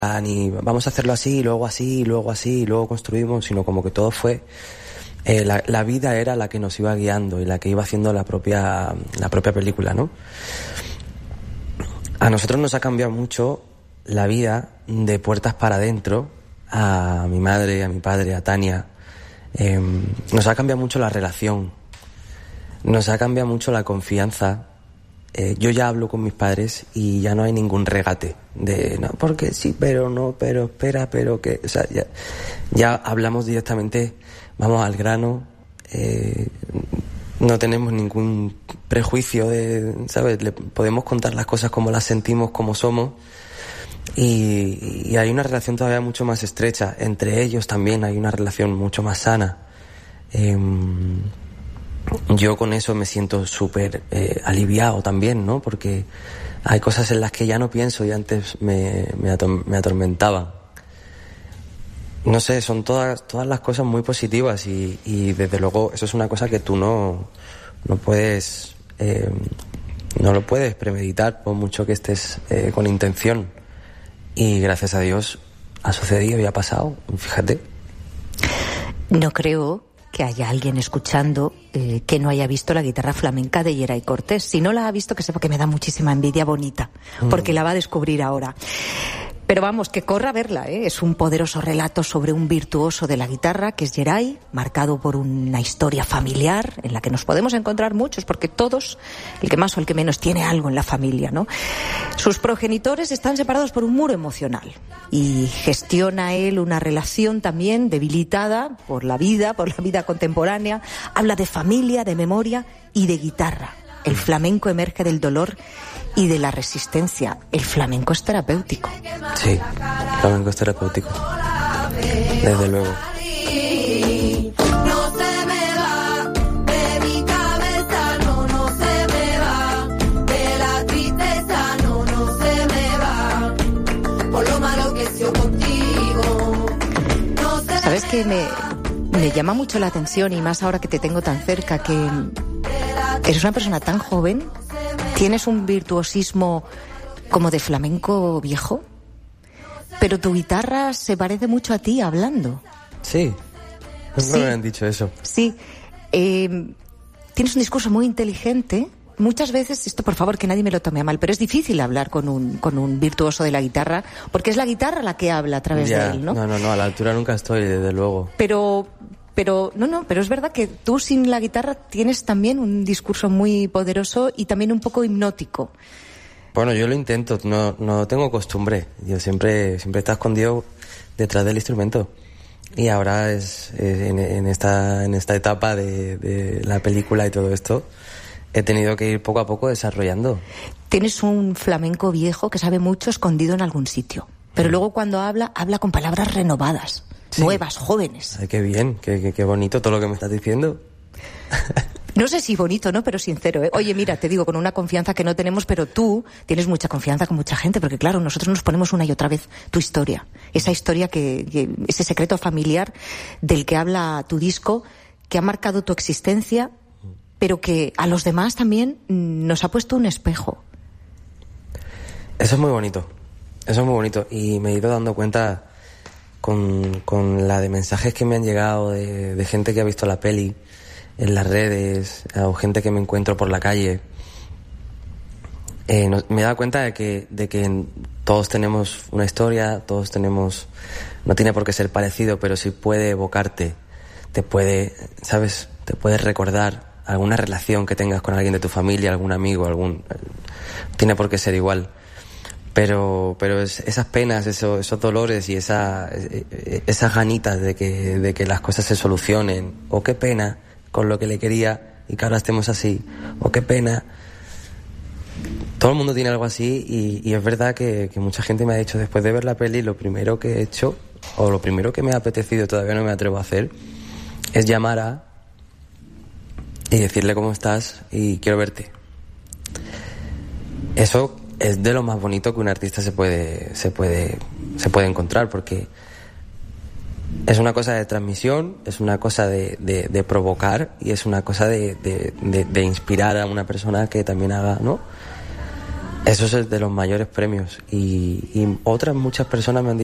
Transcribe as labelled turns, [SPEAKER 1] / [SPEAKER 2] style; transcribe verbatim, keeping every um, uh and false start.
[SPEAKER 1] ni vamos a hacerlo así, luego así, luego así, luego construimos, sino como que todo fue, eh, la, la vida era la que nos iba guiando y la que iba haciendo la propia, la propia película, ¿no? A nosotros nos ha cambiado mucho la vida de puertas para adentro, a mi madre, a mi padre, a Tania. Eh, nos ha cambiado mucho la relación, nos ha cambiado mucho la confianza. Eh, yo ya hablo con mis padres y ya no hay ningún regate de no, porque sí, pero no, pero espera, pero que, o sea, ya, ya hablamos directamente, vamos al grano, eh, no tenemos ningún prejuicio de, ¿sabes? Le podemos contar las cosas como las sentimos, como somos, y, y hay una relación todavía mucho más estrecha. Entre ellos también hay una relación mucho más sana. Eh, Yo con eso me siento súper eh, aliviado también, ¿no? Porque hay cosas en las que ya no pienso y antes me, me, ator- me atormentaban. No sé, son todas todas las cosas muy positivas y, y desde luego eso es una cosa que tú no, no puedes eh, no lo puedes premeditar por mucho que estés eh, con intención. Y gracias a Dios ha sucedido y ha pasado, fíjate.
[SPEAKER 2] No creo que haya alguien escuchando eh, que no haya visto la guitarra flamenca de Yeray Cortés. Si no la ha visto, que sepa que me da muchísima envidia Bonita, porque mm. la va a descubrir ahora. Pero vamos, que corra a verla, ¿eh? Es un poderoso relato sobre un virtuoso de la guitarra, que es Yeray, marcado por una historia familiar en la que nos podemos encontrar muchos, porque todos, el que más o el que menos, tiene algo en la familia, ¿no? Sus progenitores están separados por un muro emocional y gestiona él una relación también debilitada por la vida, por la vida contemporánea. Habla de familia, de memoria y de guitarra. El flamenco emerge del dolor y de la resistencia. El flamenco es terapéutico.
[SPEAKER 1] Sí, el flamenco es terapéutico. Desde luego.
[SPEAKER 3] No se me va de mi cabeza, no, no se me va de la tristeza, no, no se me va por lo malo que he sido contigo. No se
[SPEAKER 2] ¿Sabes qué? Me, me llama mucho la atención, y más ahora que te tengo tan cerca, que eres una persona tan joven. Tienes un virtuosismo como de flamenco viejo, pero tu guitarra se parece mucho a ti hablando.
[SPEAKER 1] Sí, no
[SPEAKER 2] sí.
[SPEAKER 1] me han dicho eso.
[SPEAKER 2] Sí, eh, tienes un discurso muy inteligente. Muchas veces, esto por favor que nadie me lo tome a mal, pero es difícil hablar con un, con un virtuoso de la guitarra, porque es la guitarra la que habla a través
[SPEAKER 1] Ya,
[SPEAKER 2] de él, ¿no?
[SPEAKER 1] No, no, no, a la altura nunca estoy, desde luego.
[SPEAKER 2] Pero... Pero, no, no, pero es verdad que tú sin la guitarra tienes también un discurso muy poderoso y también un poco hipnótico.
[SPEAKER 1] Bueno, yo lo intento, no, no tengo costumbre. Yo siempre, siempre he estado escondido detrás del instrumento. Y ahora es, es en, en esta, en esta etapa de, de la película y todo esto, he tenido que ir poco a poco desarrollando.
[SPEAKER 2] Tienes un flamenco viejo que sabe mucho escondido en algún sitio. Pero mm. luego cuando habla, habla con palabras renovadas. Sí. Nuevas, jóvenes.
[SPEAKER 1] Ay, qué bien, qué, qué, qué bonito todo lo que me estás diciendo.
[SPEAKER 2] No sé si bonito, ¿no? Pero sincero, ¿eh? Oye, mira, te digo, con una confianza que no tenemos, pero tú tienes mucha confianza con mucha gente, porque claro, nosotros nos ponemos una y otra vez tu historia. Esa historia que, que ese secreto familiar del que habla tu disco, que ha marcado tu existencia, pero que a los demás también nos ha puesto un espejo.
[SPEAKER 1] Eso es muy bonito. Eso es muy bonito. Y me he ido dando cuenta con, con la de mensajes que me han llegado de, de gente que ha visto la peli en las redes, o gente que me encuentro por la calle. Eh, no, me he dado cuenta de que, de que todos tenemos una historia, todos tenemos... No tiene por qué ser parecido, pero sí puede evocarte, te puede, ¿sabes? Te puede recordar alguna relación que tengas con alguien de tu familia, algún amigo, algún... No tiene por qué ser igual. Pero, pero es, esas penas, esos, esos dolores y esa, esas ganitas de que, de que las cosas se solucionen, o qué pena con lo que le quería y que ahora estemos así, o qué pena. Todo el mundo tiene algo así y, y es verdad que, que mucha gente me ha dicho después de ver la peli, lo primero que he hecho, o lo primero que me ha apetecido, todavía no me atrevo a hacer, es llamar a y decirle cómo estás y quiero verte. Eso es de lo más bonito que un artista se puede, se puede, se puede encontrar, porque es una cosa de transmisión, es una cosa de, de, de provocar y es una cosa de, de, de, de inspirar a una persona que también haga, ¿no? Eso es el de los mayores premios. Y, y otras muchas personas me han